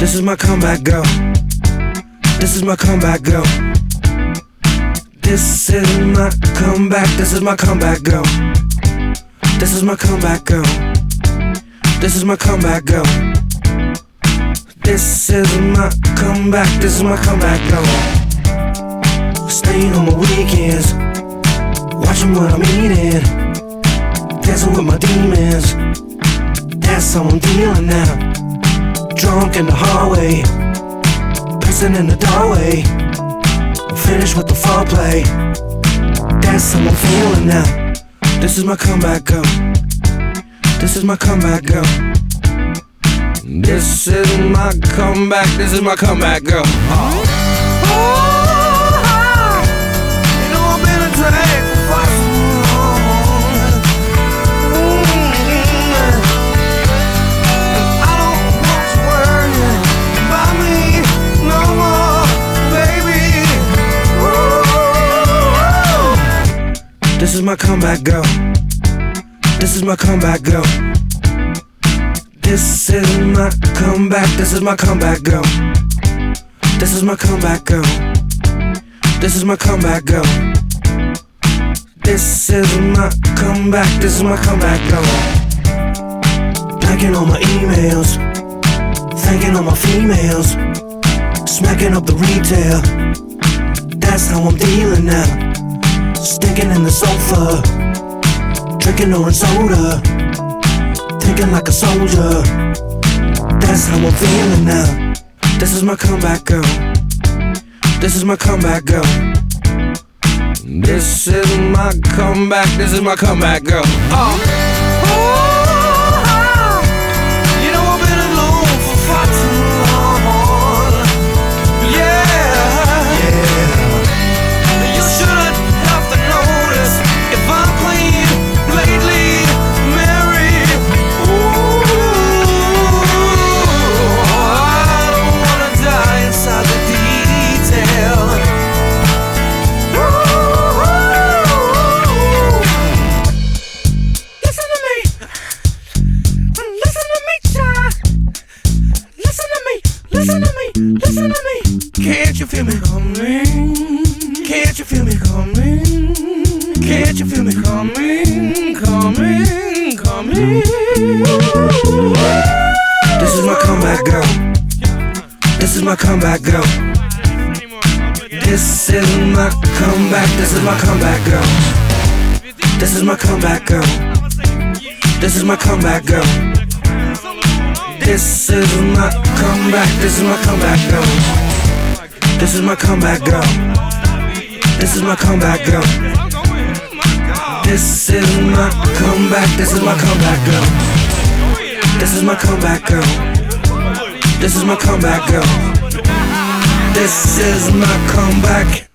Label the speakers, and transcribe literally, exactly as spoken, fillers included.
Speaker 1: This is my comeback, girl. This is my comeback, girl. This is my comeback. This is my comeback, girl. This is my comeback, girl. This is my comeback, girl. This is my comeback. This is my comeback, girl. Staying on my weekends, watching what I'm eating, dancing with my demons. That's how I'm feeling now. Drunk in the hallway, pissing in the doorway. I'm finished with the foreplay. That's how I'm feeling now. This is my comeback, girl. This is my comeback, girl. This is my comeback. This is my comeback, girl. Oh. This is my comeback, girl. This is my comeback, girl. This is my comeback. This is my comeback, girl. This is my comeback, girl. This is my comeback, girl. This is my comeback. This is my comeback, girl. Blanking on my emails, thanking all my females, smacking up the retail. That's how I'm dealing now. Stinking in the sofa, drinking orange soda, thinking like a soldier. That's how I'm feeling now. This is my comeback, girl. This is my comeback, girl. This is my comeback. This is my comeback, girl. Oh. Listen to me, listen to me. Can't you feel me coming? Can't you feel me coming? Can't you feel me coming? Coming, coming. This is my comeback, girl. This is my comeback, girl. This is my comeback. This is my comeback, girl. This is my comeback, girl. This is my comeback, girl. This is my comeback. This is my comeback, girl. This is my comeback, girl. This is my comeback, girl. This is my comeback. This is my comeback, girl. This is my comeback, girl. This is my comeback, girl. This is my comeback.